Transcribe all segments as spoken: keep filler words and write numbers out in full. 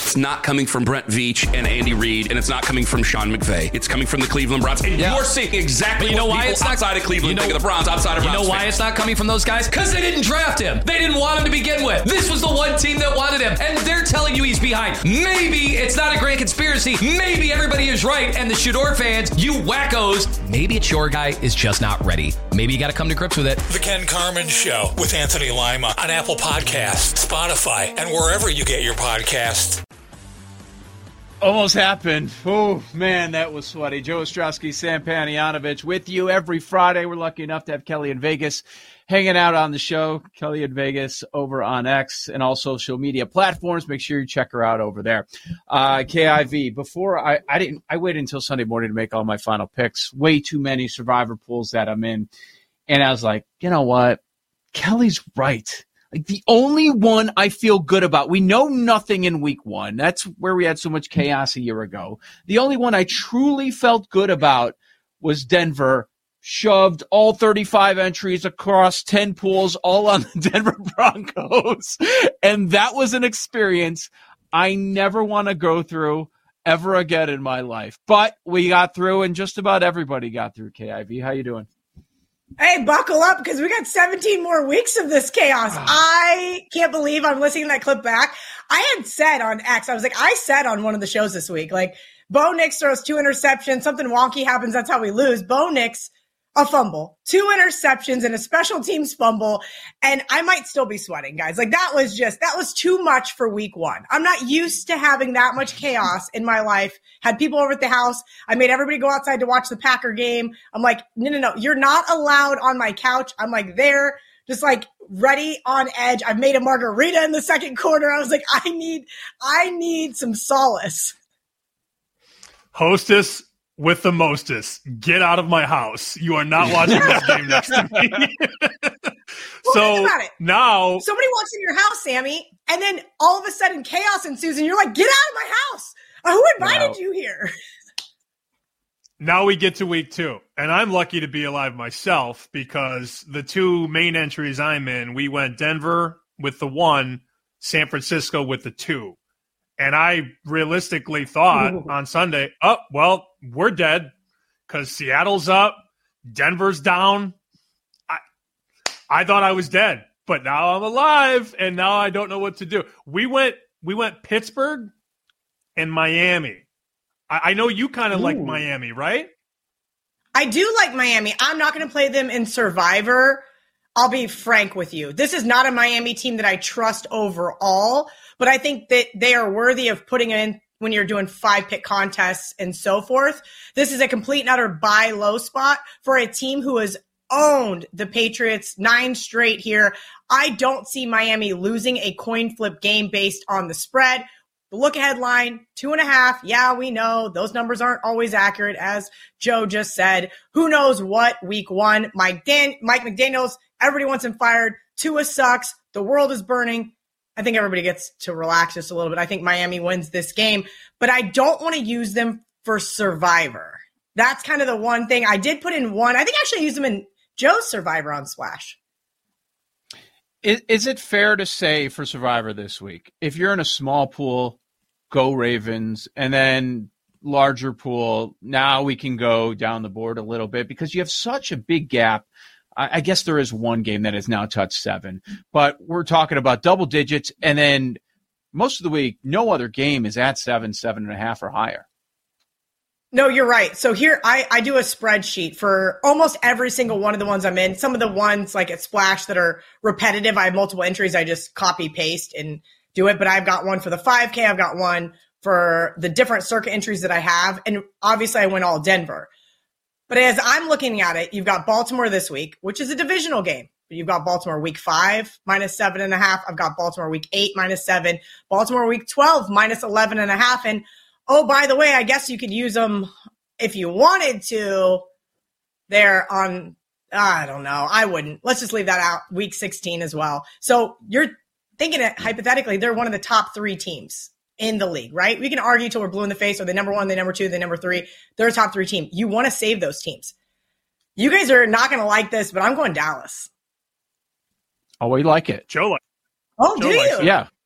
it's not coming from Brent Veach and Andy Reid, and it's not coming from Sean McVay. It's coming from the Cleveland Browns. And yeah. you're seeing exactly but you know what why people it's not, outside of Cleveland you know, think of the Browns, outside of You Browns know why fans. it's not coming from those guys? Because they didn't draft him. They didn't want him to begin with. This was the one team that wanted him, and they're telling you he's behind. Maybe it's not a grand conspiracy. Maybe everybody is right, and the Shador fans, you wackos, maybe it's your guy is just not ready. Maybe you got to come to grips with it. The Ken Carman Show with Anthony Lima on Apple Podcasts, Spotify, and wherever you get your podcasts. Almost happened. Oh, man, that was sweaty. Joe Ostrowski, Sam Panayotovich with you every Friday. We're lucky enough to have Kelly in Vegas hanging out on the show. Kelly in Vegas over on X and all social media platforms. Make sure you check her out over there. Uh, K I V. Before I, I didn't, I waited until Sunday morning to make all my final picks. Way too many survivor pools that I'm in. And I was like, you know what? Kelly's right. Like the only one I feel good about, we know nothing in week one. That's where we had so much chaos a year ago. The only one I truly felt good about was Denver. Shoved all thirty-five entries across ten pools, all on the Denver Broncos. And that was an experience I never want to go through ever again in my life. But we got through, and just about everybody got through. K I V, how you doing? Hey, buckle up because we got seventeen more weeks of this chaos. I can't believe I'm listening to that clip back. I had said on X, I was like, I said on one of the shows this week, like, Bo Nix throws two interceptions, something wonky happens, that's how we lose. Bo Nix, a fumble, two interceptions, and a special teams fumble, and I might still be sweating, guys. Like, that was just, that was too much for week one. I'm not used to having that much chaos in my life. Had people over at the house. I made everybody go outside to watch the Packer game. I'm like, no, no, no, you're not allowed on my couch. I'm like there, just like ready on edge. I've made a margarita in the second quarter. I was like, I need, I need some solace. Hostess with the mostest. Get out of my house. You are not watching this game next to me. Well, so think about it. Now somebody walks in your house, Sammy, and then all of a sudden chaos ensues and you're like, get out of my house. Uh, who invited wow. you here? Now we get to week two, and I'm lucky to be alive myself because the two main entries I'm in, we went Denver with the one, San Francisco with the two. And I realistically thought Ooh. on Sunday, oh, well, we're dead because Seattle's up, Denver's down. I, I thought I was dead, but now I'm alive, and now I don't know what to do. We went, we went Pittsburgh and Miami. I, I know you kind of like Miami, right? I do like Miami. I'm not going to play them in Survivor. I'll be frank with you. This is not a Miami team that I trust overall, but I think that they are worthy of putting in when you're doing five pick contests and so forth. This is a complete and utter buy low spot for a team who has owned the Patriots nine straight here. I don't see Miami losing a coin flip game based on the spread. The look ahead line, two and a half. Yeah, we know those numbers aren't always accurate, as Joe just said. Who knows what week one? Mike Dan, Mike McDaniels, everybody wants him fired. Tua sucks. The world is burning. I think everybody gets to relax just a little bit. I think Miami wins this game, but I don't want to use them for Survivor. That's kind of the one thing. I did put in one. I think I actually used them in Joe's Survivor on Splash. Is, is it fair to say for Survivor this week, if you're in a small pool, go Ravens, and then larger pool, now we can go down the board a little bit because you have such a big gap. I, I guess there is one game that has now touched seven, but we're talking about double digits, and then most of the week, no other game is at seven, seven and a half or higher. No, you're right. So here I, I do a spreadsheet for almost every single one of the ones I'm in. Some of the ones like at Splash that are repetitive, I have multiple entries. I just copy paste and do it. But I've got one for the five K. I've got one for the different circuit entries that I have. And obviously I went all Denver. But as I'm looking at it, you've got Baltimore this week, which is a divisional game. You've got Baltimore week five, minus seven and a half. I've got Baltimore week eight, minus seven. Baltimore week twelve, minus eleven and a half. And oh, by the way, I guess you could use them if you wanted to there on, I don't know. I wouldn't. Let's just leave that out. Week sixteen as well. So you're thinking it hypothetically, they're one of the top three teams in the league, right? We can argue till we're blue in the face. Are they number one, they number two, they number three? They're a top three team. You want to save those teams. You guys are not going to like this, but I'm going Dallas. Oh, we like it. Joe like Oh, Joe do likes you? it. Yeah.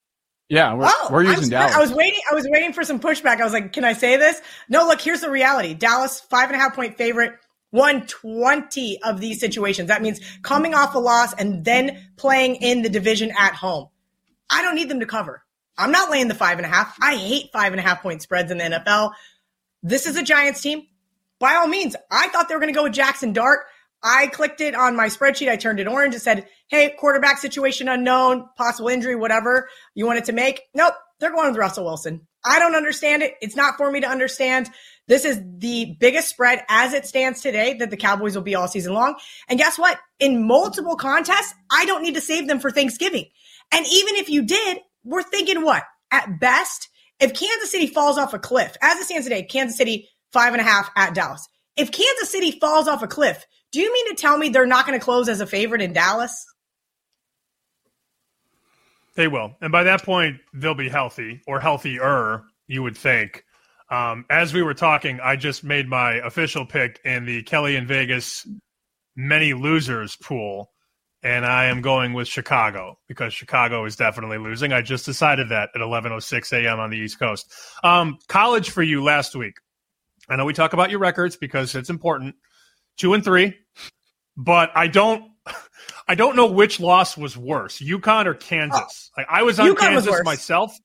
Yeah, we're, oh, we're using Dallas. I was waiting. I was waiting for some pushback. I was like, can I say this? No, look, here's the reality. Dallas, five and a half point favorite, won twenty of these situations. That means coming off a loss and then playing in the division at home. I don't need them to cover. I'm not laying the five and a half. I hate five and a half point spreads in the N F L. This is a Giants team. By all means, I thought they were going to go with Jackson Dart. I clicked it on my spreadsheet. I turned it orange. It said, hey, quarterback situation unknown, possible injury, whatever you wanted to make. Nope, they're going with Russell Wilson. I don't understand it. It's not for me to understand. This is the biggest spread as it stands today that the Cowboys will be all season long. And guess what? In multiple contests, I don't need to save them for Thanksgiving. And even if you did, we're thinking what? At best, if Kansas City falls off a cliff, as it stands today, Kansas City five and a half at Dallas. If Kansas City falls off a cliff, do you mean to tell me they're not going to close as a favorite in Dallas? They will. And by that point, they'll be healthy or healthier, you would think. Um, as we were talking, I just made my official pick in the Kelly and Vegas many losers pool, and I am going with Chicago because Chicago is definitely losing. I just decided that at eleven oh six a.m. on the East Coast. Um, college for you last week. I know we talk about your records because it's important. Two and three, but I don't, I don't know which loss was worse, UConn or Kansas. Oh, like I was on UConn Kansas was myself.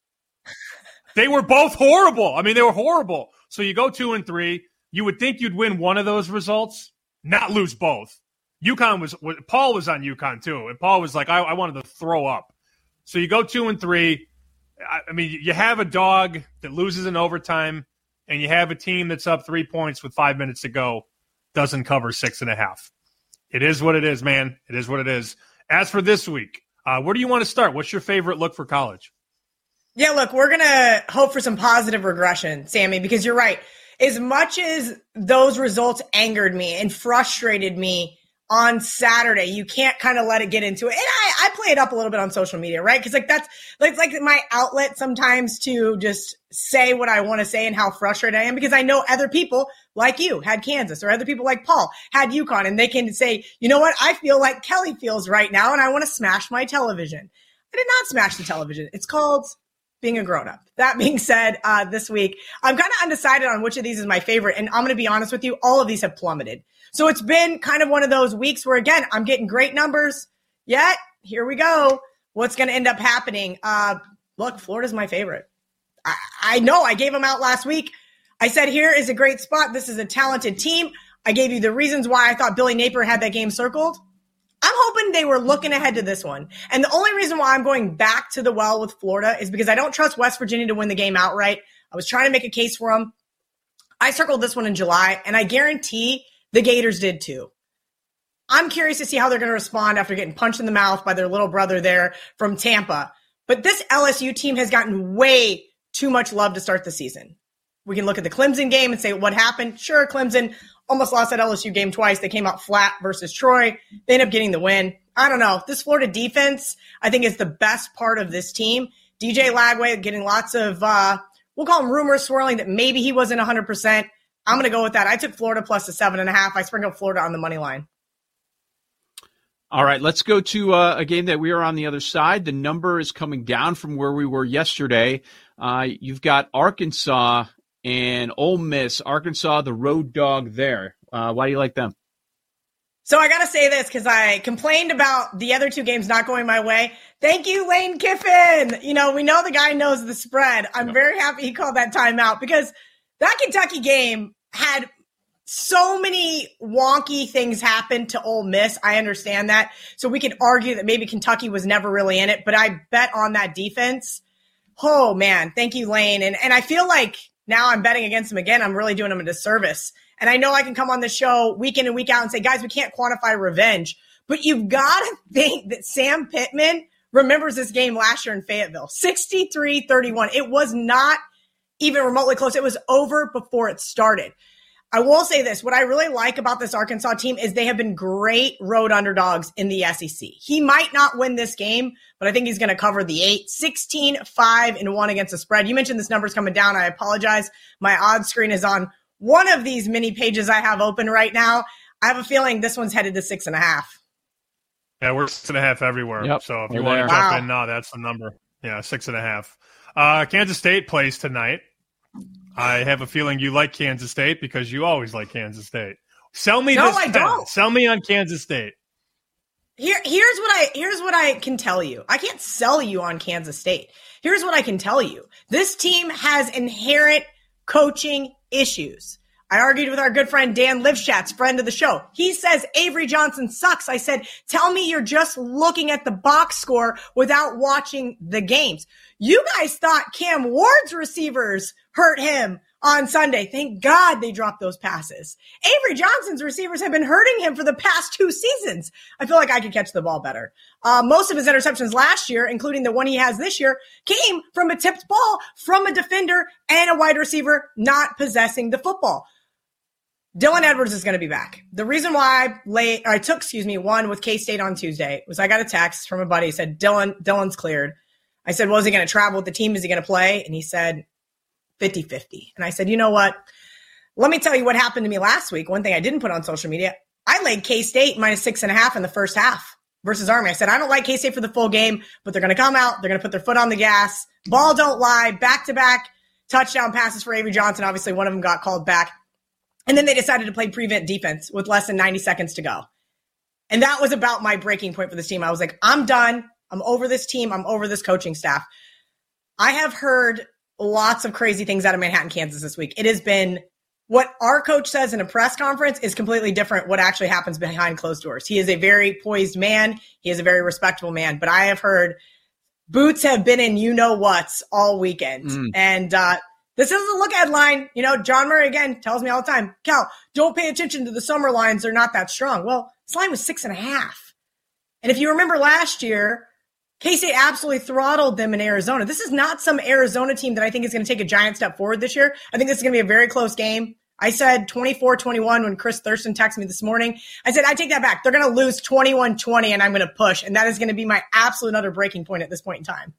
They were both horrible. I mean, they were horrible. So you go two and three. You would think you'd win one of those results, not lose both. UConn was, Paul was on UConn too, and Paul was like, I, I wanted to throw up. So you go two and three. I, I mean, you have a dog that loses in overtime, and you have a team that's up three points with five minutes to go. Doesn't cover six and a half. It is what it is, man. It is what it is. As for this week, uh, where do you want to start? What's your favorite look for college? Yeah, look, we're going to hope for some positive regression, Sammy, because you're right. As much as those results angered me and frustrated me on Saturday, you can't kind of let it get into it. And I, I play it up a little bit on social media, right? Because like that's like, like my outlet sometimes to just say what I want to say and how frustrated I am, because I know other people like you had Kansas, or other people like Paul had UConn, and they can say, you know what, I feel like Kelly feels right now, and I want to smash my television. I did not smash the television. It's called being a grown-up. That being said, uh, this week, I'm kind of undecided on which of these is my favorite, and I'm going to be honest with you, all of these have plummeted. So it's been kind of one of those weeks where, again, I'm getting great numbers, yet here we go. What's going to end up happening? Uh, look, Florida's my favorite. I, I know I gave them out last week. I said, here is a great spot. This is a talented team. I gave you the reasons why I thought Billy Napier had that game circled. I'm hoping they were looking ahead to this one. And the only reason why I'm going back to the well with Florida is because I don't trust West Virginia to win the game outright. I was trying to make a case for them. I circled this one in July, and I guarantee the Gators did too. I'm curious to see how they're going to respond after getting punched in the mouth by their little brother there from Tampa. But this L S U team has gotten way too much love to start the season. We can look at the Clemson game and say what happened. Sure, Clemson almost lost that L S U game twice. They came out flat versus Troy. They ended up getting the win. I don't know. This Florida defense, I think, is the best part of this team. D J Lagway getting lots of, uh, we'll call them rumors swirling that maybe he wasn't one hundred percent. I'm going to go with that. I took Florida plus the seven and a half. I sprinkled Florida on the money line. All right, let's go to uh, a game that we are on the other side. The number is coming down from where we were yesterday. Uh, you've got Arkansas and Ole Miss. Arkansas, the road dog there. Uh, why do you like them? So I got to say this because I complained about the other two games not going my way. Thank you, Lane Kiffin. You know, we know the guy knows the spread. I'm yep. very happy he called that timeout because that Kentucky game had so many wonky things happen to Ole Miss. I understand that. So we could argue that maybe Kentucky was never really in it, but I bet on that defense. Oh, man. Thank you, Lane. And and I feel like now I'm betting against him again. I'm really doing him a disservice. And I know I can come on the show week in and week out and say, guys, we can't quantify revenge. But you've got to think that Sam Pittman remembers this game last year in Fayetteville. sixty-three thirty-one. It was not even remotely close. It was over before it started. I will say this. What I really like about this Arkansas team is they have been great road underdogs in the S E C. He might not win this game, but I think he's going to cover the eight. sixteen, five, and one against the spread. You mentioned this number's coming down. I apologize. My odds screen is on one of these mini pages I have open right now. I have a feeling this one's headed to six and a half. Yeah, we're six and a half everywhere. Yep, so if you want there. to jump Wow. in, no, that's the number. Yeah, six and a half. Uh, Kansas State plays tonight. I have a feeling you like Kansas State because you always like Kansas State. Sell me no, this. I pen. don't. Sell me on Kansas State. Here, here's what I here's what I can tell you. I can't sell you on Kansas State. Here's what I can tell you. This team has inherent coaching issues. I argued with our good friend Dan Livschatz, friend of the show. He says Avery Johnson sucks. I said, tell me you're just looking at the box score without watching the games. You guys thought Cam Ward's receivers hurt him on Sunday. Thank God they dropped those passes. Avery Johnson's receivers have been hurting him for the past two seasons. I feel like I could catch the ball better. Uh, most of his interceptions last year, including the one he has this year, came from a tipped ball from a defender and a wide receiver not possessing the football. Dylan Edwards is going to be back. The reason why I, lay, or I took, excuse me, one with K-State on Tuesday was I got a text from a buddy who said, Dylan, Dylan's cleared. I said, well, is he going to travel with the team? Is he going to play? And he said, fifty-fifty. And I said, you know what? Let me tell you what happened to me last week. One thing I didn't put on social media, I laid K-State minus six and a half in the first half versus Army. I said, I don't like K-State for the full game, but they're going to come out. They're going to put their foot on the gas. Ball don't lie. Back-to-back touchdown passes for Avery Johnson. Obviously, one of them got called back. And then they decided to play prevent defense with less than ninety seconds to go. And that was about my breaking point for this team. I was like, I'm done. I'm over this team. I'm over this coaching staff. I have heard lots of crazy things out of Manhattan, Kansas this week. It has been what our coach says in a press conference is completely different what actually happens behind closed doors. He is a very poised man. He is a very respectable man. But I have heard boots have been in you-know-whats all weekend. Mm. And uh, this is a look headline. You know, John Murray, again, tells me all the time, Cal, don't pay attention to the summer lines. They're not that strong. Well, this line was six and a half. And if you remember last year, K-State absolutely throttled them in Arizona. This is not some Arizona team that I think is going to take a giant step forward this year. I think this is going to be a very close game. I said twenty-four twenty-one when Chris Thurston texted me this morning. I said, I take that back. They're going to lose twenty-one twenty, and I'm going to push. And that is going to be my absolute utter breaking point at this point in time.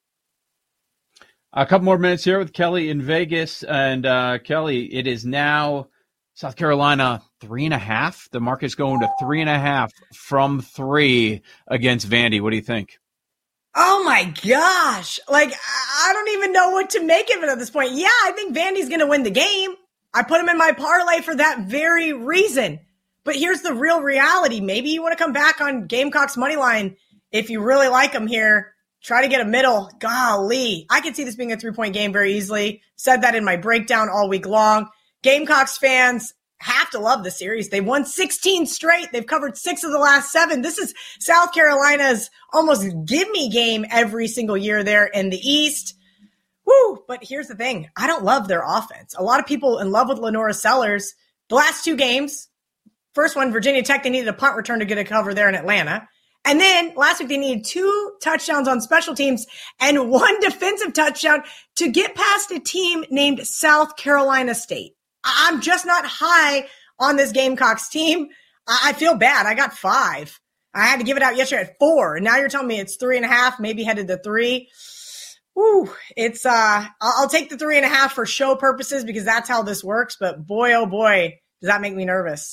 A couple more minutes here with Kelly in Vegas. And uh, Kelly, it is now South Carolina three and a half. The market's going to three and a half from three against Vandy. What do you think? Oh my gosh. Like, I don't even know what to make of it at this point. Yeah, I think Vandy's going to win the game. I put him in my parlay for that very reason. But here's the real reality. Maybe you want to come back on Gamecocks money line if you really like them here. Try to get a middle. Golly. I could see this being a three-point game very easily. Said that in my breakdown all week long. Gamecocks fans have to love the series. They've won sixteen straight. They've covered six of the last seven. This is South Carolina's almost gimme game every single year there in the East. Woo! But here's the thing. I don't love their offense. A lot of people in love with Lenora Sellers. The last two games, first one, Virginia Tech, they needed a punt return to get a cover there in Atlanta. And then last week, they needed two touchdowns on special teams and one defensive touchdown to get past a team named South Carolina State. I'm just not high on this Gamecocks team. I feel bad. I got five. I had to give it out yesterday at four. And now you're telling me it's three and a half, maybe headed to three. Woo, it's, uh, I'll take the three and a half for show purposes because that's how this works. But boy, oh boy, does that make me nervous.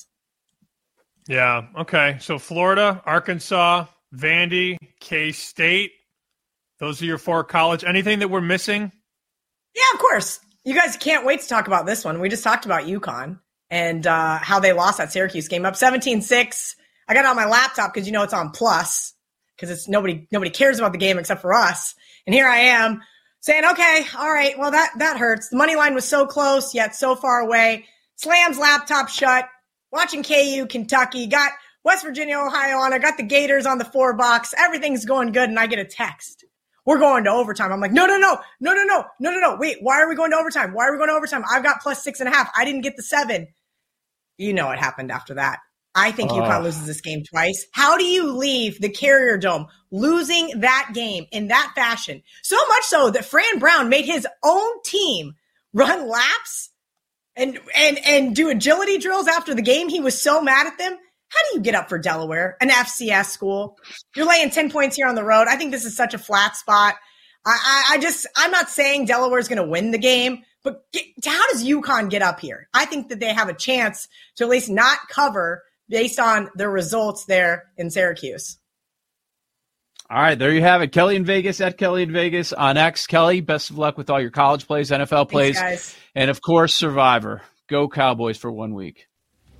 Yeah. Okay. So Florida, Arkansas, Vandy, K-State. Those are your four college. Anything that we're missing? Yeah, of course. You guys can't wait to talk about this one. We just talked about UConn and uh, how they lost that Syracuse game up seventeen six. I got it on my laptop because, you know, it's on plus because it's nobody nobody cares about the game except for us. And here I am saying, okay, all right, well, that, that hurts. The money line was so close, yet so far away. Slams laptop shut. Watching K U, Kentucky. Got West Virginia, Ohio on it. Got the Gators on the four box. Everything's going good, and I get a text. We're going to overtime. I'm like, no, no, no, no, no, no, no, no, no. Wait, why are we going to overtime? Why are we going to overtime? I've got plus six and a half. I didn't get the seven. You know what happened after that. I think uh. UConn loses this game twice. How do you leave the Carrier Dome losing that game in that fashion? So much so that Fran Brown made his own team run laps and and and do agility drills after the game. He was so mad at them. How do you get up for Delaware, an F C S school? You're laying ten points here on the road. I think this is such a flat spot. I, I, I just, I'm not saying Delaware's going to win the game, but get, how does UConn get up here? I think that they have a chance to at least not cover based on their results there in Syracuse. All right, there you have it. Kelly in Vegas at Kelly in Vegas on X. Kelly, best of luck with all your college plays, N F L plays, Thanks, guys. And of course, Survivor. Go Cowboys for one week.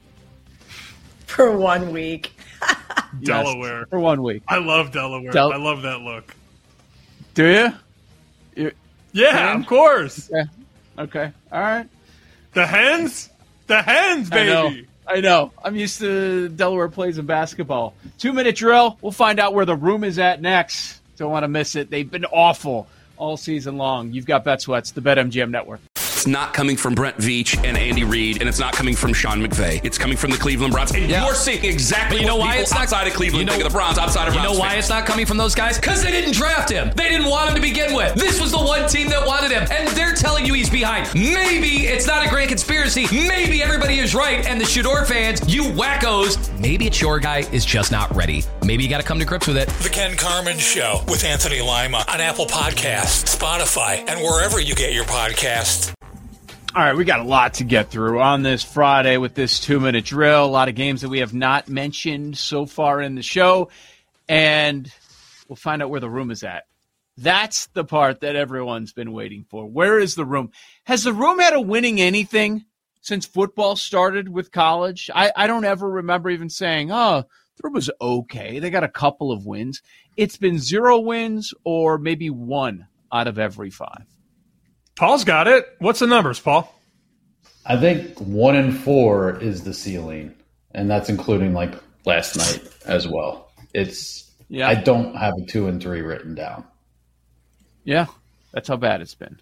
For one week. Delaware. Yes, for one week. I love Delaware. Del- I love that look. Do you? you yeah, hen? Of course. Okay. okay. All right. The hens? The hens, baby. I know. I know. I'm used to Delaware plays in basketball. Two-minute drill. We'll find out where the room is at next. Don't want to miss it. They've been awful all season long. You've got Bet Sweats, the BetMGM Network. It's not coming from Brent Veach and Andy Reid, and it's not coming from Sean McVay. It's coming from the Cleveland Browns. And yeah. you're seeing exactly you know what why people it's not, outside of Cleveland you know, think of the Browns, outside of You Browns know why fans. it's not coming from those guys? Because they didn't draft him. They didn't want him to begin with. This was the one team that wanted him, and they're telling you he's behind. Maybe it's not a grand conspiracy. Maybe everybody is right, and the Shador fans, you wackos, maybe it's your guy is just not ready. Maybe you got to come to grips with it. The Ken Carman Show with Anthony Lima on Apple Podcasts, Spotify, and wherever you get your podcasts. All right, we got a lot to get through on this Friday with this two-minute drill. A lot of games that we have not mentioned so far in the show, and we'll find out where the room is at. That's the part that everyone's been waiting for. Where is the room? Has the room had a winning anything since football started with college? I, I don't ever remember even saying, oh, the room was okay. They got a couple of wins. It's been zero wins or maybe one out of every five. Paul's got it. What's the numbers, Paul? I think one and four is the ceiling, and that's including like last night as well. It's yeah. I don't have a two and three written down. Yeah, that's how bad it's been.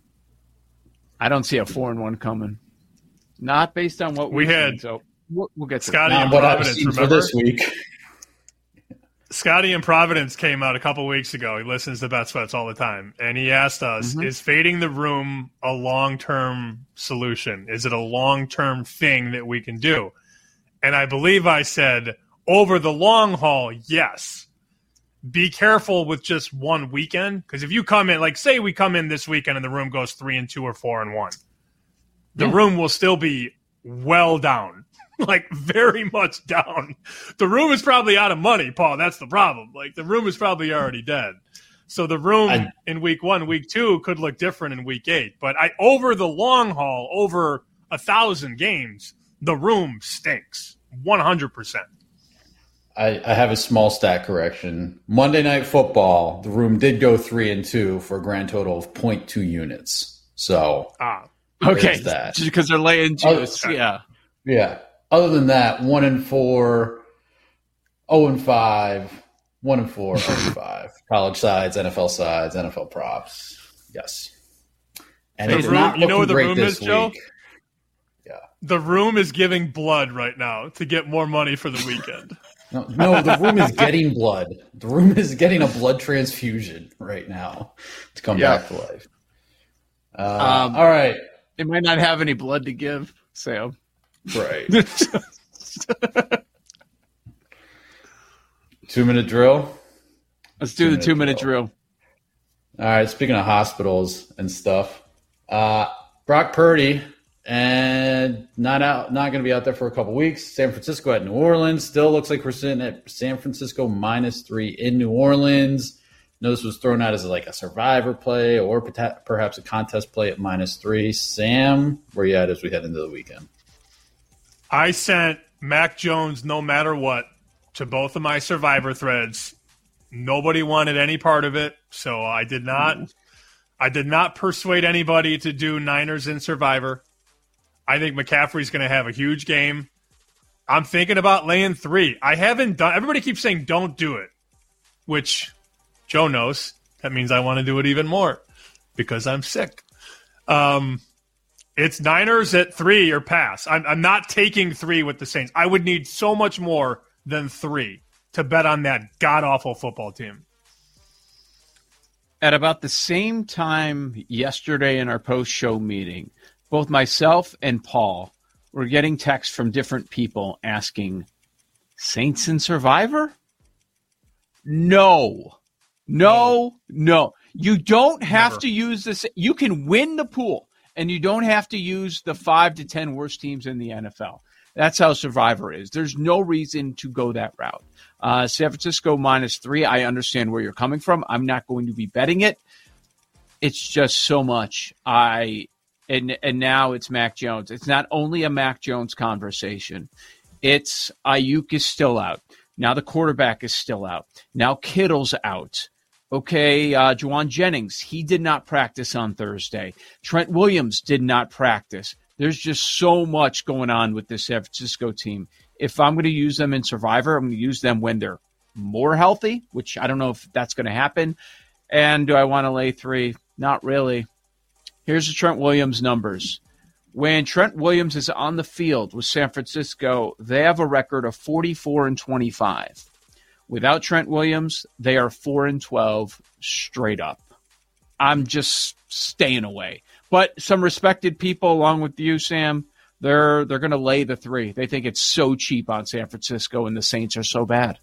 I don't see a four and one coming. Not based on what we had. Seen, so we'll, we'll get to Scotty that. and Providence. Remember for this week. Scotty in Providence came out a couple weeks ago. He listens to Bet Sweats all the time. And he asked us, mm-hmm. is fading the room a long-term solution? Is it a long-term thing that we can do? And I believe I said, over the long haul, yes. Be careful with just one weekend. Because if you come in, like say we come in this weekend and the room goes three and two or four and one, the yeah. room will still be well down. Like, very much down. The room is probably out of money, Paul. That's the problem. Like, the room is probably already dead. So the room I, in week one, week two could look different in week eight. But I, over the long haul, over a thousand games, the room stinks. one hundred percent. I, I have a small stat correction. Monday Night Football, the room did go three and two for a grand total of zero point two units. So, ah, okay. That. Just because they're laying juice. Oh, yeah. Yeah. Other than that, one and four, zero and five, one and four, zero and five. College sides, N F L sides, N F L props. Yes. And the it's room, not looking you know where the great room this is, Joe? week. Yeah. The room is giving blood right now to get more money for the weekend. no, no, the room is getting blood. The room is getting a blood transfusion right now to come yeah. back to life. Uh, um, all right. They might not have any blood to give, Sam. Right. Two minute drill. Let's do two the two minute drill. drill. All right. Speaking of hospitals and stuff, uh, Brock Purdy and not out, not going to be out there for a couple weeks. San Francisco at New Orleans. Still looks like we're sitting at San Francisco minus three in New Orleans. I know this was thrown out as like a survivor play or perhaps a contest play at minus three. Sam, where you at as we head into the weekend? I sent Mac Jones no matter what to both of my survivor threads. Nobody wanted any part of it, so I did not mm. I did not persuade anybody to do Niners in survivor. I think McCaffrey's going to have a huge game. I'm thinking about laying three. I haven't done – everybody keeps saying don't do it, which Joe knows. That means I want to do it even more because I'm sick. Um It's Niners at three or pass. I'm, I'm not taking three with the Saints. I would need so much more than three to bet on that god-awful football team. At about the same time yesterday in our post-show meeting, both myself and Paul were getting texts from different people asking, Saints and Survivor? No. No, no. You don't have Never. to use this. You can win the pool. And you don't have to use the five to ten worst teams in the N F L. That's how Survivor is. There's no reason to go that route. Uh, San Francisco minus three, I understand where you're coming from. I'm not going to be betting it. It's just so much. I and and now it's Mac Jones. It's not only a Mac Jones conversation. It's Ayuk is still out. Now the quarterback is still out. Now Kittle's out. Okay, uh, Juwan Jennings, he did not practice on Thursday. Trent Williams did not practice. There's just so much going on with this San Francisco team. If I'm going to use them in Survivor, I'm going to use them when they're more healthy, which I don't know if that's going to happen. And do I want to lay three? Not really. Here's the Trent Williams numbers. When Trent Williams is on the field with San Francisco, they have a record of forty-four and twenty-five. Without Trent Williams, they are four and twelve straight up. I'm just staying away. But some respected people, along with you, Sam, they're they're going to lay the three. They think it's so cheap on San Francisco, and the Saints are so bad.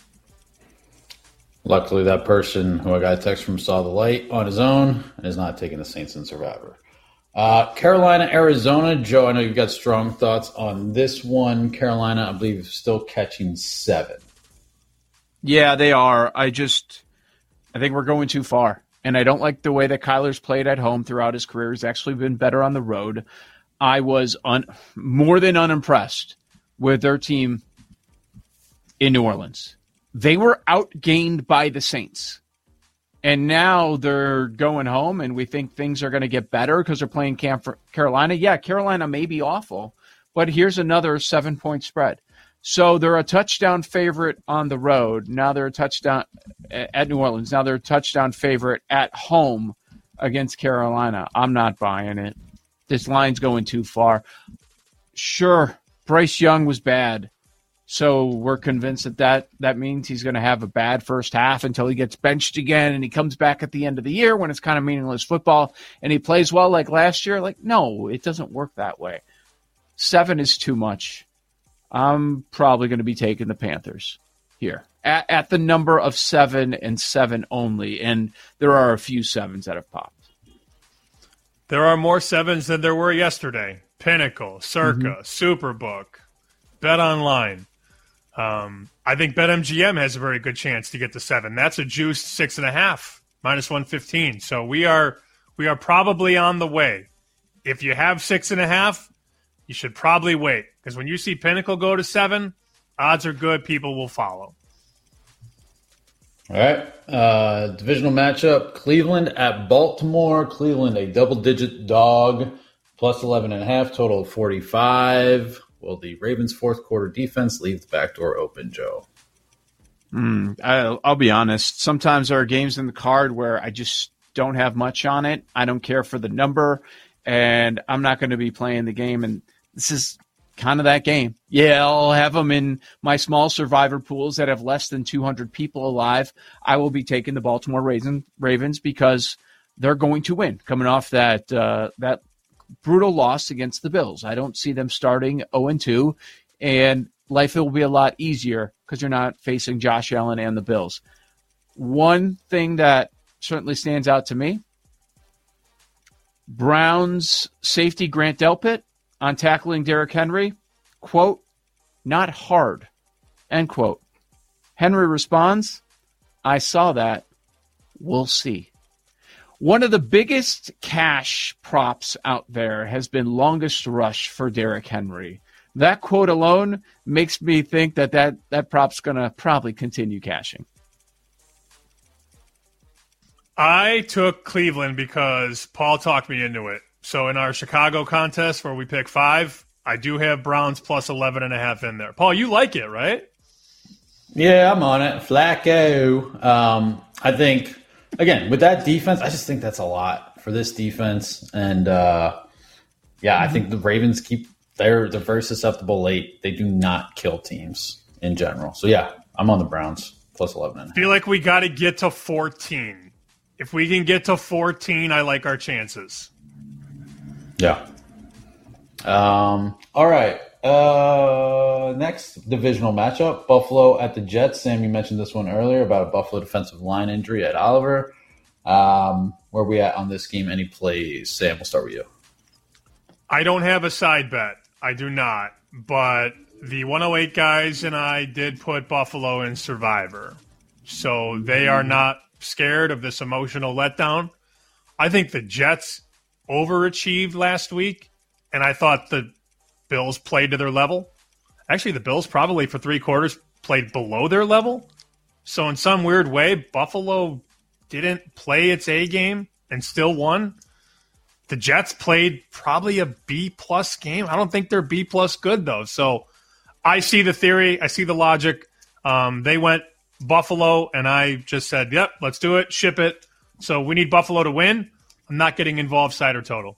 Luckily, that person who I got a text from saw the light on his own and is not taking the Saints in Survivor. Uh, Carolina, Arizona. Joe, I know you've got strong thoughts on this one. Carolina, I believe, still catching seven. Yeah, they are. I just, I think we're going too far. And I don't like the way that Kyler's played at home throughout his career. He's actually been better on the road. I was un, more than unimpressed with their team in New Orleans. They were outgained by the Saints. And now they're going home, and we think things are going to get better because they're playing Camp Carolina. Yeah, Carolina may be awful, but here's another seven-point spread. So they're a touchdown favorite on the road. Now they're a touchdown at New Orleans. Now they're a touchdown favorite at home against Carolina. I'm not buying it. This line's going too far. Sure, Bryce Young was bad. So we're convinced that that, that means he's going to have a bad first half until he gets benched again and he comes back at the end of the year when it's kind of meaningless football and he plays well like last year. Like, no, it doesn't work that way. Seven is too much. I'm probably going to be taking the Panthers here at, at the number of seven and seven only. And there are a few sevens that have popped. There are more sevens than there were yesterday. Pinnacle, Circa, mm-hmm. Superbook, Bet Online. Um, I think BetMGM has a very good chance to get to seven. That's a juiced six and a half, minus one fifteen. So we are we are probably on the way. If you have six and a half, you should probably wait. Because when you see Pinnacle go to seven, odds are good people will follow. All right. Uh, divisional matchup, Cleveland at Baltimore. Cleveland, a double-digit dog, plus eleven and a half, total of forty-five. Will the Ravens' fourth quarter defense leave the back door open, Joe? Mm, I'll, I'll be honest. Sometimes there are games in the card where I just don't have much on it. I don't care for the number, and I'm not going to be playing the game. And this is kind of that game. Yeah, I'll have them in my small survivor pools that have less than two hundred people alive. I will be taking the Baltimore Ravens because they're going to win coming off that uh, that brutal loss against the Bills. I don't see them starting oh and two, and life will be a lot easier because you're not facing Josh Allen and the Bills. One thing that certainly stands out to me, Browns safety Grant Delpit on tackling Derrick Henry, quote, not hard, end quote. Henry responds, I saw that. We'll see. One of the biggest cash props out there has been longest rush for Derrick Henry. That quote alone makes me think that that, that prop's going to probably continue cashing. I took Cleveland because Paul talked me into it. So in our Chicago contest where we pick five, I do have Browns plus eleven and a half in there. Paul, you like it, right? Yeah, I'm on it. Flacco. Um, I think, again, with that defense, I just think that's a lot for this defense. And, uh, yeah, mm-hmm. I think the Ravens keep they're, they're very susceptible late. They do not kill teams in general. So, yeah, I'm on the Browns plus eleven and a half. I feel like we got to get to fourteen. If we can get to fourteen, I like our chances. Yeah. Um, all right. Uh, next divisional matchup, Buffalo at the Jets. Sam, you mentioned this one earlier about a Buffalo defensive line injury at Oliver. Um, where are we at on this game? Any plays? Sam, we'll start with you. I don't have a side bet. I do not. but the one oh eight guys and I did put Buffalo in Survivor. So they are not scared of this emotional letdown. I think the Jets overachieved last week, and I thought the Bills played to their level. Actually, the Bills probably for three quarters played below their level. So in some weird way, Buffalo didn't play its A game and still won. The Jets played probably a B-plus game. I don't think they're B-plus good, though. So I see the theory. I see the logic. Um, they went Buffalo, and I just said, yep, let's do it, ship it. So we need Buffalo to win. I'm not getting involved side or total.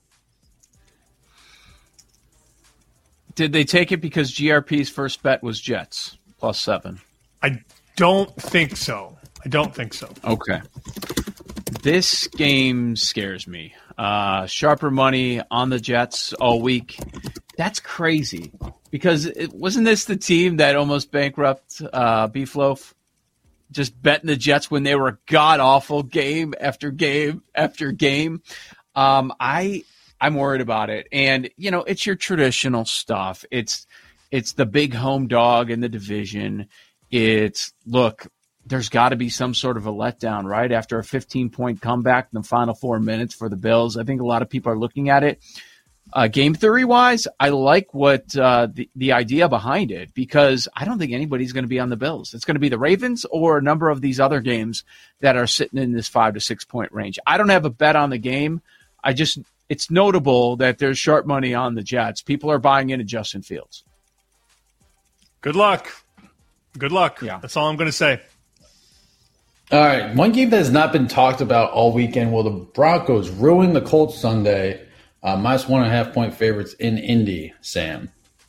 Did they take it because G R P's first bet was Jets, plus seven? I don't think so. I don't think so. Okay. This game scares me. Uh, sharper money on the Jets all week. That's crazy. Because it, wasn't this the team that almost bankrupt uh, Beefloaf? Just betting the Jets when they were god-awful game after game after game. Um, I, I'm worried about it. And, you know, it's your traditional stuff. It's it's the big home dog in the division. It's, look, there's got to be some sort of a letdown, right? After a fifteen-point comeback in the final four minutes for the Bills. I think a lot of people are looking at it. Uh, game theory-wise, I like what uh, the, the idea behind it because I don't think anybody's going to be on the Bills. It's going to be the Ravens or a number of these other games that are sitting in this five to six-point range. I don't have a bet on the game. I just it's notable that there's sharp money on the Jets. People are buying into Justin Fields. Good luck. Good luck. Yeah. That's all I'm going to say. All right, one game that has not been talked about all weekend. Will the Broncos ruin the Colts Sunday? Uh, minus one and a half point favorites in Indy, Sam.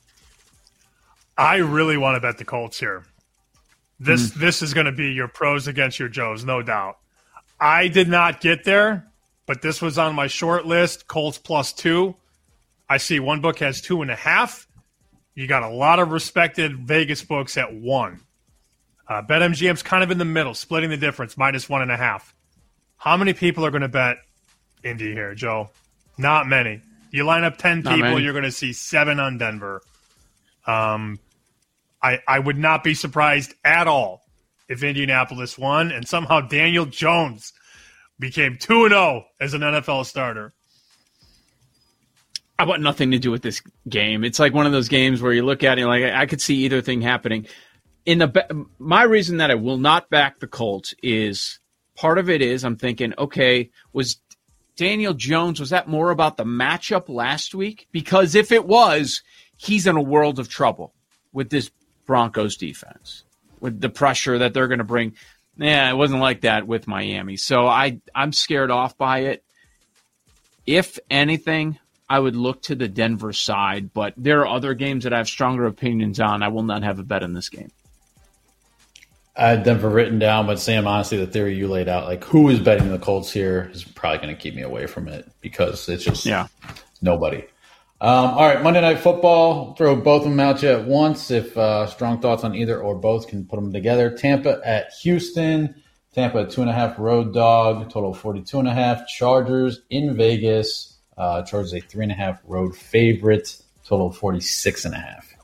I really want to bet the Colts here. This Mm. this is going to be your pros against your Joes, no doubt. I did not get there, but this was on my short list. Colts plus two. I see one book has two and a half. You got a lot of respected Vegas books at one. Uh, BetMGM's kind of in the middle, splitting the difference, minus one and a half. How many people are going to bet Indy here, Joe? Not many. You line up ten Not people, many. you're going to see seven on Denver. Um, I I would not be surprised at all if Indianapolis won and somehow Daniel Jones became two and oh as an N F L starter. I want nothing to do with this game. It's like one of those games where you look at it and like I could see either thing happening. In the my reason that I will not back the Colts is part of it is I'm thinking, okay, was Daniel Jones, was that more about the matchup last week? Because if it was, he's in a world of trouble with this Broncos defense, with the pressure that they're going to bring. Yeah, it wasn't like that with Miami. So I, I'm scared off by it. If anything, I would look to the Denver side, but there are other games that I have stronger opinions on. I will not have a bet in this game. I had Denver written down, but Sam, honestly, the theory you laid out, like who is betting the Colts here is probably going to keep me away from it because it's just yeah. nobody. Um, all right, Monday Night Football, throw both of them out you at once. If uh, strong thoughts on either or both can put them together. Tampa at Houston. Tampa, two and a half road dog, total forty-two and a half. Chargers in Vegas. Uh, Chargers a three and a half road favorite, total forty-six and a half.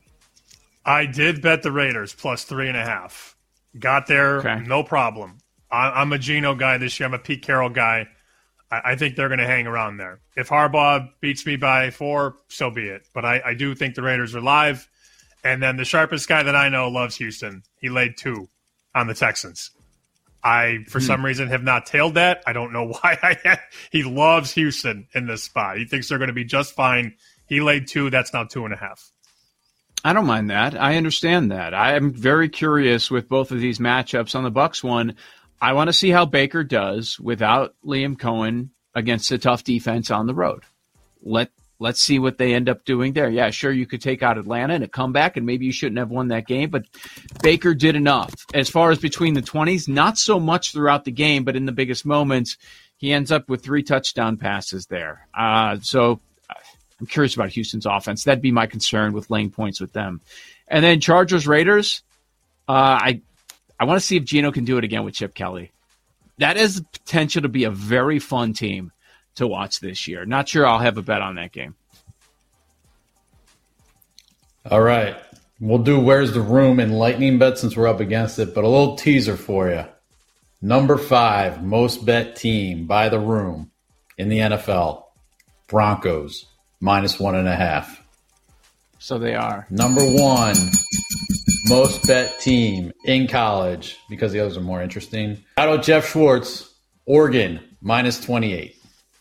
I did bet the Raiders plus three and a half. Got there, okay. No problem. I, I'm a Geno guy this year. I'm a Pete Carroll guy. I, I think they're going to hang around there. If Harbaugh beats me by four, so be it. But I, I do think the Raiders are live. And then the sharpest guy that I know loves Houston. He laid two on the Texans. I, for hmm. some reason, have not tailed that. I don't know why. I He loves Houston in this spot. He thinks they're going to be just fine. He laid two. That's now two and a half. I don't mind that. I understand that. I am very curious with both of these matchups. On the Bucs one, I want to see how Baker does without Liam Cohen against a tough defense on the road. Let, let's see what they end up doing there. Yeah, sure, you could take out Atlanta and a comeback, and maybe you shouldn't have won that game, but Baker did enough. As far as between the twenties, not so much throughout the game, but in the biggest moments, he ends up with three touchdown passes there. Uh, so I'm curious about Houston's offense. That'd be my concern with laying points with them. And then Chargers, Raiders, uh, I I want to see if Geno can do it again with Chip Kelly. That has the potential to be a very fun team to watch this year. Not sure I'll have a bet on that game. All right. We'll do Where's the Room and Lightning Bet since we're up against it, but a little teaser for you. Number five, most bet team by the room in the N F L, Broncos, minus one and a half. So they are. Number one, most bet team in college, because the others are more interesting. Shout out Jeff Schwartz, Oregon, minus twenty-eight.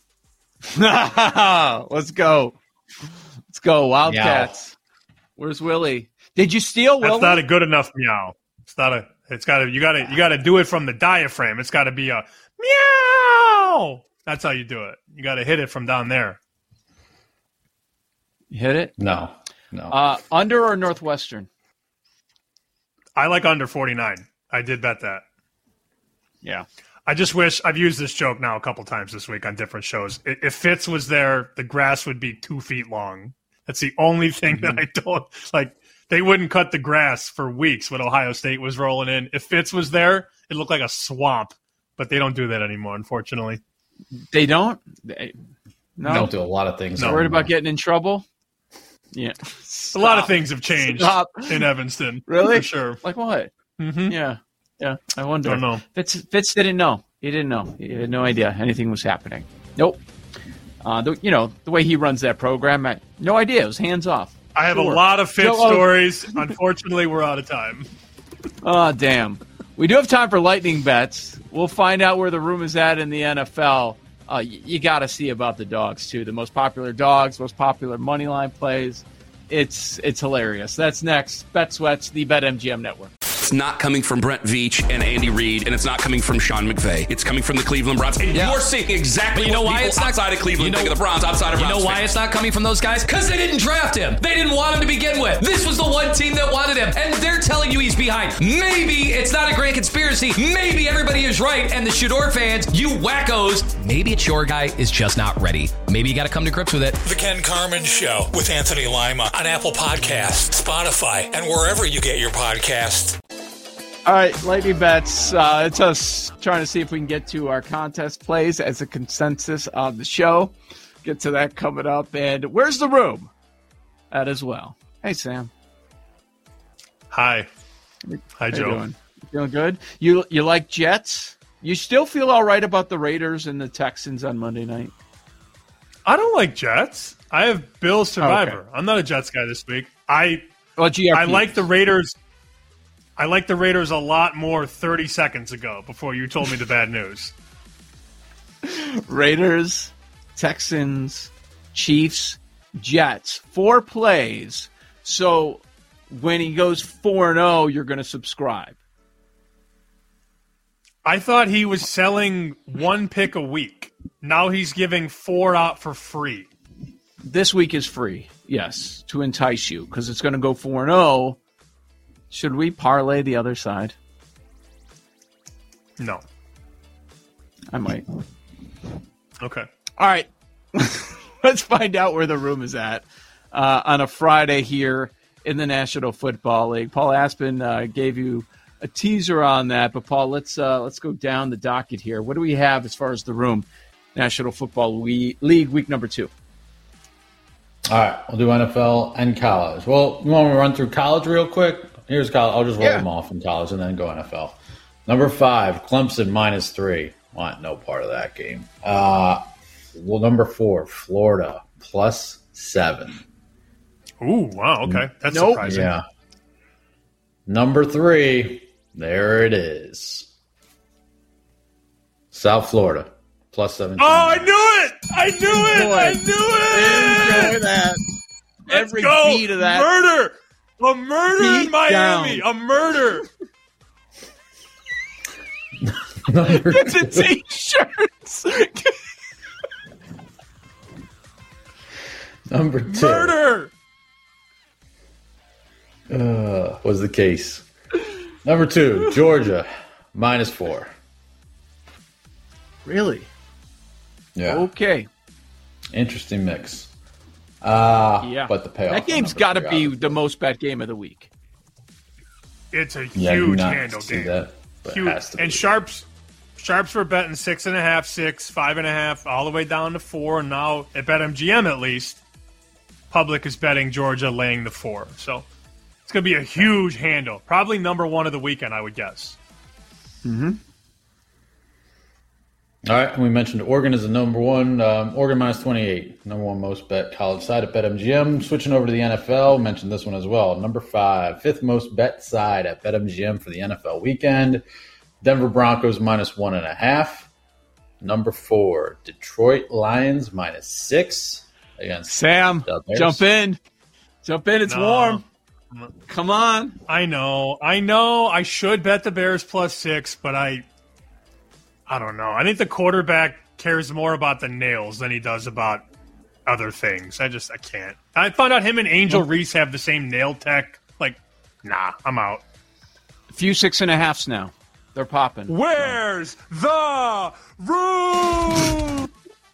Let's go. Let's go, Wildcats. Meow. Where's Willie? Did you steal Willie? That's not a good enough meow. It's not a. It's got to. You got to. You got to do it from the diaphragm. It's got to be a meow. That's how you do it. You got to hit it from down there. You hit it? No, no. Uh, under or Northwestern? I like under forty-nine. I did bet that. Yeah. I just wish I've used this joke now a couple times this week on different shows. If Fitz was there, the grass would be two feet long. That's the only thing mm-hmm. that I don't like. They wouldn't cut the grass for weeks when Ohio State was rolling in. If Fitz was there, it looked like a swamp, but they don't do that anymore, unfortunately. They don't? They, no. They don't do a lot of things. No. Worried about getting in trouble? Yeah. Stop. A lot of things have changed Stop. in Evanston. Really? For sure. Like what? Mm-hmm. Yeah. Yeah. I wonder. I don't know. Fitz, Fitz didn't know. He didn't know. He had no idea anything was happening. Nope. Uh, the, you know, the way he runs that program, I, no idea. It was hands off. I have sure. a lot of Fitz Joe, stories. Unfortunately, we're out of time. Oh, damn. We do have time for lightning bets. We'll find out where the room is at in the N F L. Uh, you you got to see about the dogs, too. The most popular dogs, most popular money line plays. It's it's hilarious. That's next. Bet Sweats, the BetMGM Network. It's not coming from Brent Veach and Andy Reid, and it's not coming from Sean McVay. It's coming from the Cleveland Browns. And yeah. you're seeing exactly but you know what why people it's not, outside of Cleveland you know, think of the Browns, outside of You Browns know why fans. it's not coming from those guys? Because they didn't draft him. They didn't want him to begin with. This was the one team that wanted him, and they're telling you he's behind. Maybe it's not a grand conspiracy. Maybe everybody is right, and the Shador fans, you wackos, maybe it's your guy is just not ready. Maybe you got to come to grips with it. The Ken Carman Show with Anthony Lima on Apple Podcasts, Spotify, and wherever you get your podcasts. All right, lightning bets. Uh, it's us trying to see if we can get to our contest plays as a consensus on the show. Get to that coming up. And where's the room? That as well. Hey, Sam. Hi. Hi, How Joe. You doing? Feeling good? You you like Jets? You still feel all right about the Raiders and the Texans on Monday night? I don't like Jets. I have Bills Survivor. Okay. I'm not a Jets guy this week. I well, G R P. I like the Raiders. I like the Raiders a lot more thirty seconds ago before you told me the bad news. Raiders, Texans, Chiefs, Jets. Four plays. So when he goes four and oh, you're going to subscribe. I thought he was selling one pick a week. Now he's giving four out for free. This week is free, yes, to entice you because it's going to go four and oh. Should we parlay the other side? No. I might. Okay. All right. Let's find out where the room is at uh, on a Friday here in the National Football League. Paul Aspen uh, gave you a teaser on that, but Paul, let's uh, let's go down the docket here. What do we have as far as the room? National Football League, week number two. All right, we'll do N F L and college. Well, you want me to run through college real quick? Here's college. I'll just roll yeah. them off in college and then go N F L. Number five, Clemson minus three. Want no part of that game. Uh, well, number four, Florida plus seven. Ooh, wow. Okay, that's nope. surprising. Yeah. Number three, there it is. South Florida plus seventeen. Oh, I knew it! I knew it! Boy, I knew it! Enjoy that. Let's Every go. beat of that. Murder! A murder Beat in Miami! down. A murder! Number Get the t-shirts. Number two. Murder! Uh, was the case. Number two, Georgia minus four. Really? Yeah. Okay. Interesting mix. Uh, Yeah. But the payoff. That game's got to be the most bet game of the week. It's a Yeah, I do huge not handle see game. that, but it Huge. has to And be. Sharps Sharps were betting six and a half, six, five and a half, all the way down to four, and now at BetMGM at least, public is betting Georgia laying the four. So it's going to be a huge handle. Probably number one of the weekend, I would guess. Mm-hmm. All right, and we mentioned Oregon is the number one. Um, Oregon minus twenty-eight, number one most bet college side at BetMGM. Switching over to the N F L, mentioned this one as well. Number five, fifth most bet side at BetMGM for the N F L weekend. Denver Broncos minus one and a half. Number four, Detroit Lions minus six against Sam. Jump in, jump in. It's No. warm. Come on. I know, I know. I should bet the Bears plus six, but I. I don't know. I think the quarterback cares more about the nails than he does about other things. I just, I can't. I found out him and Angel Reese have the same nail tech. Like, nah, I'm out. A few six and a halves now. They're popping. Where's the room?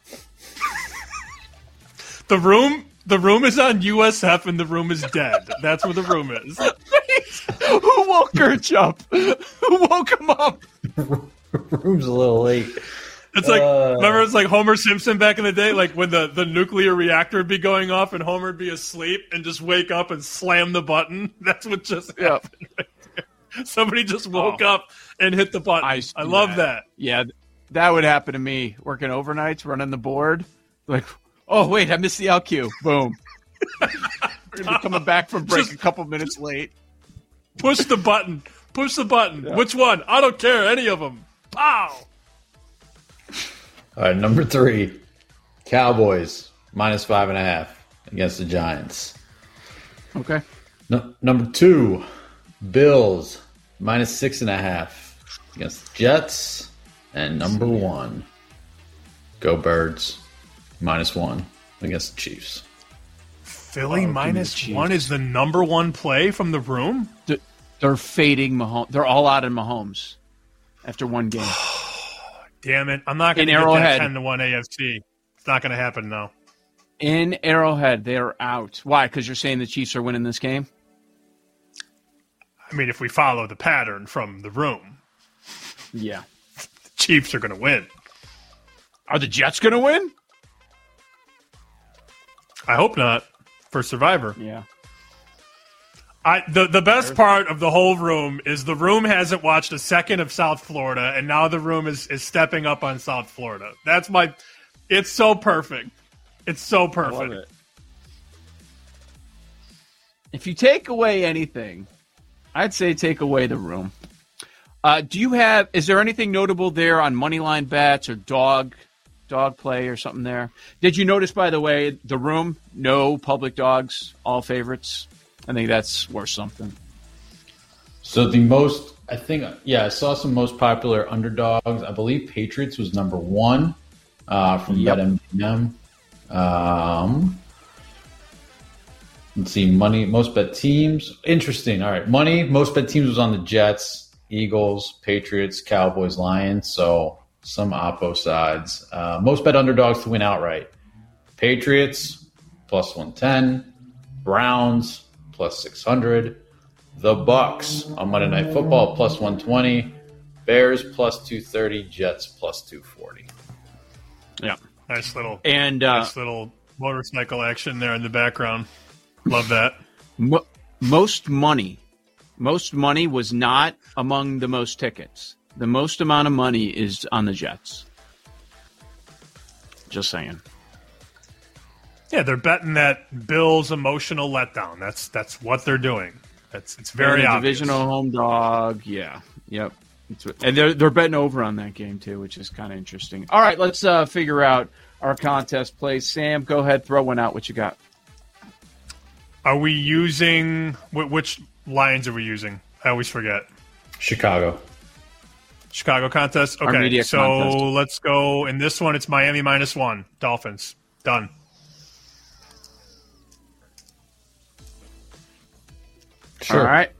the room, the room is on U S F and the room is dead. That's where the room is. Who woke Gertch up? Who woke him up? Room's a little late. It's like, Uh, remember, it's like Homer Simpson back in the day, like when the, the nuclear reactor would be going off and Homer would be asleep and just wake up and slam the button. That's what just Yeah. happened right there. Somebody just woke Oh. up and hit the button. I, I, love that. Yeah, that would happen to me working overnights, running the board. Like, oh, wait, I missed the L Q. Boom. We're going to be coming back from break Just- a couple minutes late. Push the button. Push the button. Yeah. Which one? I don't care. Any of them. Pow! All right, number three, Cowboys minus five and a half against the Giants. Okay. No, number two, Bills minus six and a half against the Jets. And number one, Go Birds minus one against the Chiefs. Philly Oh, give me minus the Chiefs. one is the number one play from the room? They're fading Mahomes. They're all out in Mahomes after one game. Damn it. I'm not going to In get that Arrowhead. ten to one A F C. It's not going to happen now. In Arrowhead, they're out. Why? Because you're saying the Chiefs are winning this game? I mean, if we follow the pattern from the room, Yeah. the Chiefs are going to win. Are the Jets going to win? I hope not for Survivor. Yeah. I the, the best part of the whole room is the room hasn't watched a second of South Florida, and now the room is, is stepping up on South Florida. That's my – it's so perfect. It's so I perfect. love it. If you take away anything, I'd say take away the room. Uh, do you have – is there anything notable there on moneyline bets or dog dog play or something there? Did you notice, by the way, the room, no public dogs, all favorites? I think that's worth something. So the most, I think, yeah, I saw some most popular underdogs. I believe Patriots was number one uh, from Yep. BetMGM. Um, let's see, money, most bet teams. Interesting. All right, money, most bet teams was on the Jets, Eagles, Patriots, Cowboys, Lions. So some oppo sides. Uh, most bet underdogs to win outright. Patriots, plus one ten. Browns, plus six hundred. The Bucks on Monday Night Football, plus one twenty. Bears, plus two thirty. Jets, plus two forty. Yeah. Nice little And uh, nice little motorcycle action there in the background. Love that. mo- most money, most money was not among the most tickets. The most amount of money is on the Jets. Just saying. Yeah, they're betting that Bills emotional letdown. That's that's what they're doing. That's it's very They're a obvious. divisional home dog. Yeah. Yep. It's, and they're they're betting over on that game too, which is kind of interesting. All right, let's uh, figure out our contest plays. Sam, go ahead, throw one out. What you got? Are we using wh- which Lions are we using? I always forget. Chicago. Chicago contest. Our Okay, media so contest. let's go. In this one, it's Miami minus one. Dolphins done. Sure. All right.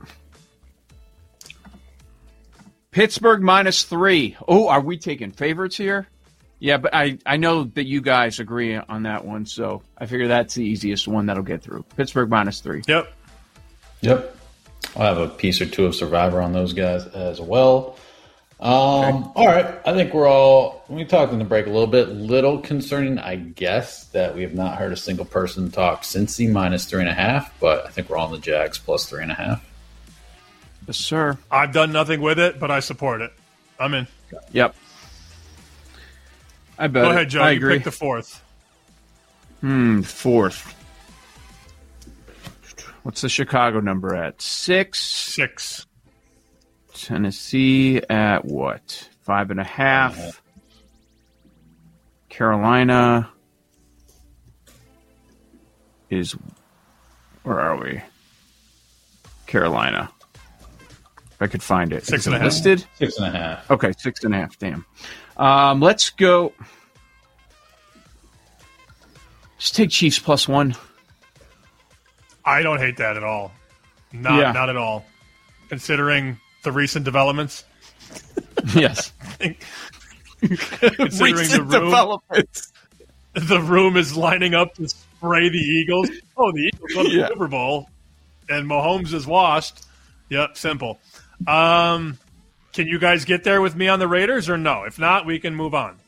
Pittsburgh minus three. Oh, are we taking favorites here? Yeah, but I, I know that you guys agree on that one, so I figure that's the easiest one that'll get through. Pittsburgh minus three. Yep. Yep. I'll have a piece or two of Survivor on those guys as well. Um, okay. All right. I think we're all, we talked in the break a little bit, little concerning, I guess, that we have not heard a single person talk Cincy minus three and a half, but I think we're all in the Jags plus three and a half. Yes, sir. I've done nothing with it, but I support it. I'm in. Yep. I bet. Go ahead, Joe. I you agree. pick the fourth. Hmm, fourth. What's the Chicago number at? Six? Six. Tennessee at what? Five and a half. Uh-huh. Carolina is, where are we? Carolina. If I could find it. Six is and it a half. Listed? Six and a half. Okay, six and a half. Damn. Um, let's go. Just take Chiefs plus one. I don't hate that at all. Not yeah. not at all. Considering the recent developments. Yes. Considering recent the room, developments. The room is lining up to spray the Eagles. Oh, the Eagles won the yeah. Super Bowl. And Mahomes is washed. Yep, simple. Um, can you guys get there with me on the Raiders or no? If not, we can move on.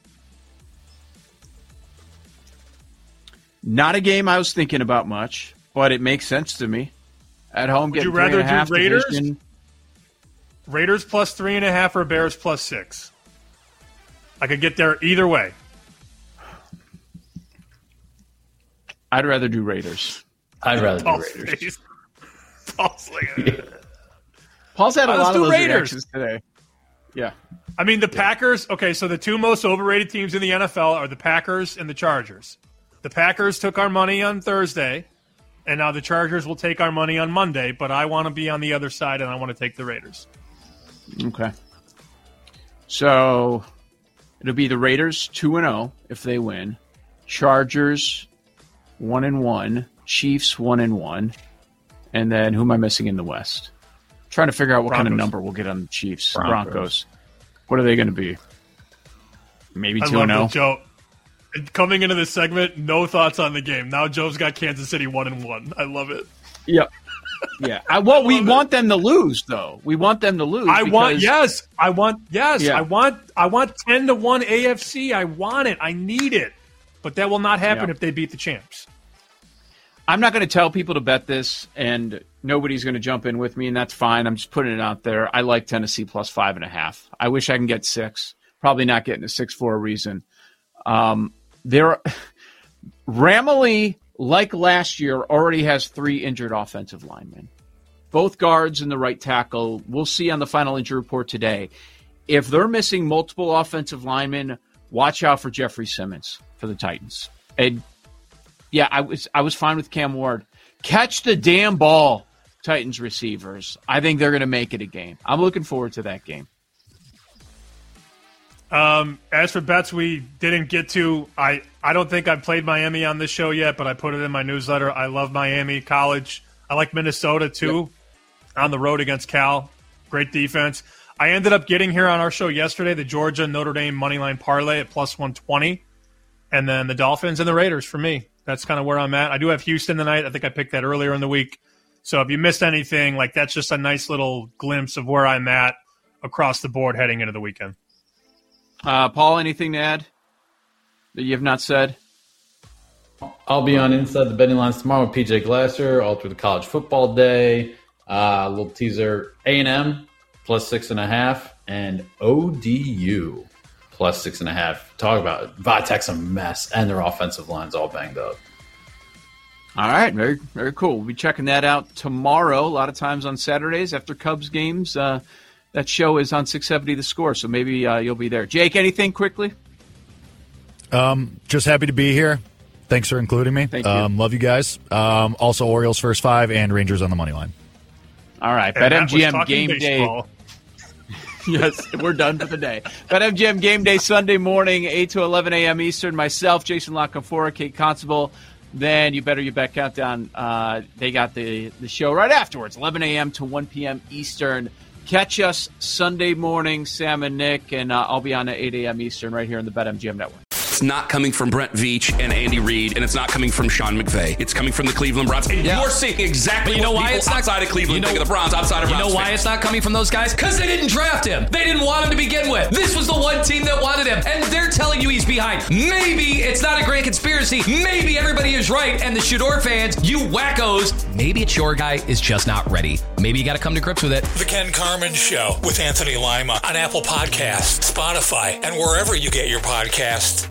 Not a game I was thinking about much, but it makes sense to me. At home, would you three and rather a half do Raiders? Division. Raiders plus three and a half or Bears plus six? I could get there either way. I'd rather do Raiders. I'd rather do Paul's Raiders. Face. Paul's like, Paul's had a Let's lot do of those Raiders. reactions today. Yeah. I mean, the Packers, okay, so the two most overrated teams in the N F L are the Packers and the Chargers. The Packers took our money on Thursday, and now the Chargers will take our money on Monday, but I want to be on the other side, and I want to take the Raiders. Okay. So it'll be the Raiders two and oh if they win. Chargers one and one. Chiefs one and one. And then who am I missing in the West? I'm trying to figure out what Broncos. kind of number we'll get on the Chiefs. Broncos. Broncos. What are they going to be? Maybe I two and love oh. it, Joe. Coming into this segment, no thoughts on the game. Now Joe's got Kansas City one and one. I love it. Yep. Yeah. I, well, we want them to lose, though. We want them to lose. I because, want yes. I want yes. Yeah. I want I want ten to one A F C. I want it. I need it. But that will not happen Yeah. if they beat the champs. I'm not going to tell people to bet this, and nobody's going to jump in with me, and that's fine. I'm just putting it out there. I like Tennessee plus five and a half. I wish I can get six. Probably not getting a six for a reason. Um, there, Ramley, like last year, already has three injured offensive linemen. Both guards and the right tackle. We'll see on the final injury report today. If they're missing multiple offensive linemen, watch out for Jeffrey Simmons for the Titans. And yeah, I was I was fine with Cam Ward. Catch the damn ball, Titans receivers. I think they're going to make it a game. I'm looking forward to that game. Um, as for bets we didn't get to, I, I don't think I've played Miami on this show yet, but I put it in my newsletter. I love Miami College. I like Minnesota, too, yep. on the road against Cal. Great defense. I ended up getting here on our show yesterday, the Georgia Notre Dame Moneyline Parlay at plus one twenty, and then the Dolphins and the Raiders for me. That's kind of where I'm at. I do have Houston tonight. I think I picked that earlier in the week. So if you missed anything, like that's just a nice little glimpse of where I'm at across the board heading into the weekend. Uh, Paul, anything to add that you have not said? I'll be on Inside the Betting Lines tomorrow with P J Glasser, all through the college football day. Uh, a little teaser, A and M plus six and a half, and O D U plus six and a half. Talk about it. Vitek's a mess, and their offensive line's all banged up. All right, very very cool. We'll be checking that out tomorrow. A lot of times on Saturdays after Cubs games, uh, that show is on six seventy The Score, so maybe uh, you'll be there. Jake, anything quickly? Um, just happy to be here. Thanks for including me. Thank you. Um, love you guys. Um, also, Orioles first five and Rangers on the money line. All right, And BetMGM game baseball. day. Yes, we're done for the day. BetMGM game day Sunday morning, eight to eleven a.m. Eastern. Myself, Jason Lockenfora, Kate Constable. Then you better you bet countdown. Uh, they got the, the show right afterwards, eleven a.m. to one p.m. Eastern. Catch us Sunday morning, Sam and Nick, and uh, I'll be on at eight a.m. Eastern right here on the BetMGM Network. It's not coming from Brent Veach and Andy Reid, and it's not coming from Sean McVay. It's coming from the Cleveland Browns. And yeah. you're seeing exactly but you know what why people it's not, outside of Cleveland you know, think of the Browns, outside of You Browns know why fans. it's not coming from those guys? Because they didn't draft him. They didn't want him to begin with. This was the one team that wanted him, and they're telling you he's behind. Maybe it's not a grand conspiracy. Maybe everybody is right, and the Shador fans, you wackos, maybe it's your guy is just not ready. Maybe you got to come to grips with it. The Ken Carman Show with Anthony Lima on Apple Podcasts, Spotify, and wherever you get your podcasts.